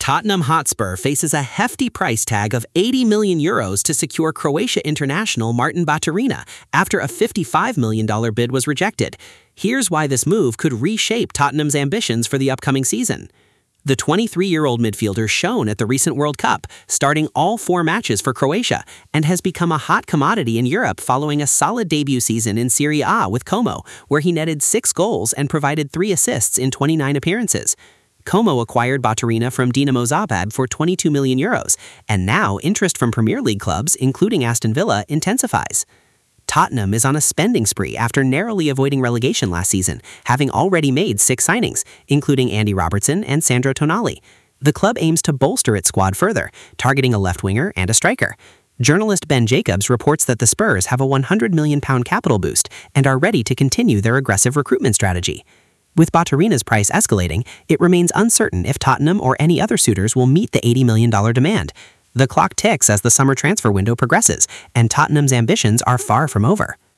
Tottenham Hotspur faces a hefty price tag of €80 million to secure Croatia international Martin Baturina after a $55 million bid was rejected. Here's why this move could reshape Tottenham's ambitions for the upcoming season. The 23-year-old midfielder shone at the recent World Cup, starting all 4 matches for Croatia, and has become a hot commodity in Europe following a solid debut season in Serie A with Como, where he netted 6 goals and provided 3 assists in 29 appearances. Como acquired Baturina from Dinamo Zagreb for €22 million, and now interest from Premier League clubs, including Aston Villa, intensifies. Tottenham is on a spending spree after narrowly avoiding relegation last season, having already made 6 signings, including Andy Robertson and Sandro Tonali. The club aims to bolster its squad further, targeting a left winger and a striker. Journalist Ben Jacobs reports that the Spurs have a £100 million capital boost and are ready to continue their aggressive recruitment strategy. With Baturina's price escalating, it remains uncertain if Tottenham or any other suitors will meet the $80 million demand. The clock ticks as the summer transfer window progresses, and Tottenham's ambitions are far from over.